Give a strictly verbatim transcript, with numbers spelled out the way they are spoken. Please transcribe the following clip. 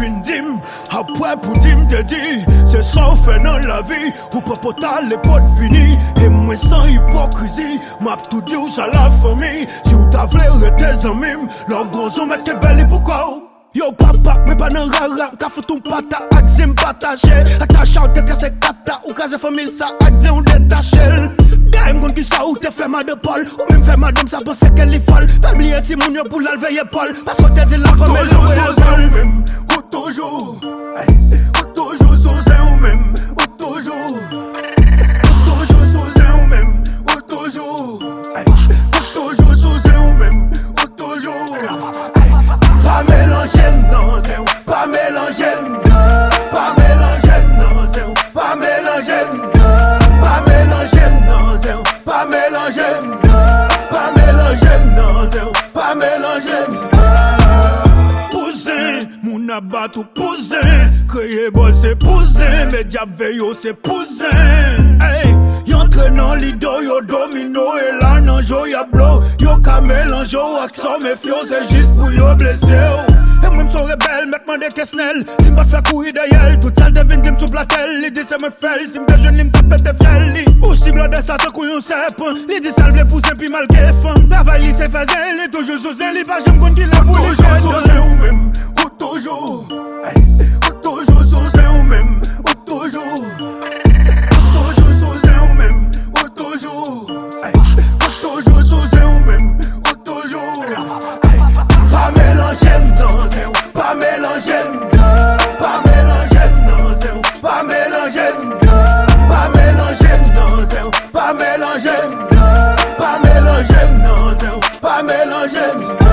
vin dim. Après pour dim te dit, c'est ça on fait dans la vie. Ou pas potal les potes finis. Et moi sans hypocrisie, m'a tout dit ou ça la famille. Si ou t'as voulu tes amis, leur gros met tes belles pourquoi? Yo papa, mais pas nan rara, ka fout ton pata, ak zim patache. Ak ta chante que c'est kata, ou ka ze famille ça, ak zim ou détache. Dame kon ki sa ou te fait ma de Paul, ou même fait madame ça pense qu'elle est folle. Famille ti moun yo pour la veiller Paul, parce que t'es de la famille toujours sous ou même, ou toujours, ou toujours sous ou même, ou toujours, ou toujours sous ou même, ou toujours, ou toujours sous ou même, ou toujours. Pas mélanger dans zéro, pas mélanger, pas mélanger dans zéro, pas mélanger, pas mélanger dans zéro, pas mélanger, pas mélanger dans zéro, pas mélanger. Poussin, mon abat tout poussin, créer bol c'est poussin, mais diable veillot c'est poussin. Hey, y'entre dans l'ido, yo domino et là non jo y'a blow, yo ka mélange ak son méfio, c'est juste pour yo blesser. Et moi m'son rebelle, mette-moi des quesnelles. Si m'pas faire courir derrière, tout ça devine dim sous platel. L'idée c'est me faire, si m'te jeune, m'tape des frêles. Ou si blade ça te couillon serpent. L'idée ça le pousser puis mal femme. Travail c'est faisait, il est toujours sous elle, il va j'aime qu'on dit la boule. Toujours sous ou même, ou toujours, ou toujours sous ou même, ou toujours, ou toujours sous ou même, ou toujours, ou toujours sous ou même, ou toujours. Pas mélanger dans zéro, pas mélanger, pas mélanger dans zéro, pas mélanger, pas mélanger dans zéro, pas mélanger, pas mélanger dans zéro, pas mélanger.